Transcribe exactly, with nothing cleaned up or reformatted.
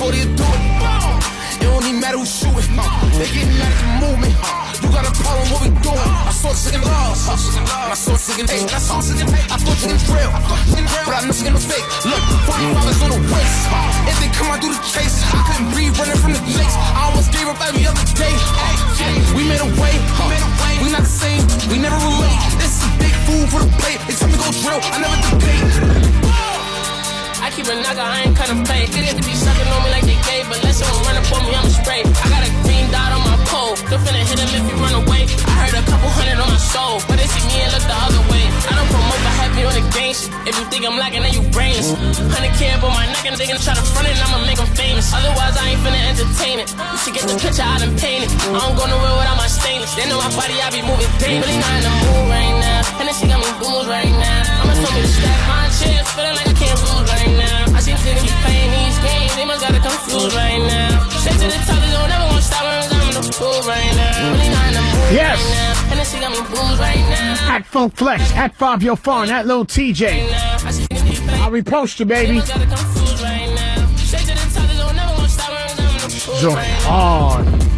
forty to do it. It don't even matter who's shooting. They getting mad at the movement. You got a problem, what we doing? I saw it singing love. I saw it singing hate. I saw it singing hate. I thought you was real. But I know singing was fake. Look, forty-five is on the waist. If they come out through the chase, I couldn't breathe running from the lakes. I almost gave up every other day. We made a way. We not the same. We never relate. This is big food for the plate. It's time to go drill. I never debate. I keep a knocker, I ain't kinda play. They need to be sucking on me like they gay, but let someone run up on me, I'ma spray. I got a green dot on my pole, still finna hit him if you run away. I heard a couple hundred on my soul, but they see me and look the other way. I don't promote, but have me on the game shit. If you think I'm lacking, then you brainless. Hundred K up on my neck and they gonna try to front it, and I'ma make them famous. Otherwise, I ain't finna entertain it. You should get the picture, I done painted. I don't go nowhere without my stainless. They know my body, I be moving daily. Really not in the mood right now, and this shit got me booze right now. I'ma tell me to stack my chips, feeling like I can't lose right now. I see niggas be playing these games, they must got it confused right now. Straight to the top, they don't ever wanna stop when I'm in the pool right now. Really not in the mood yes. right now, and this shit got me booze right now. At Funk Flex, at Fabio Farn, at Lil T J. I'll repost you, baby. Join on.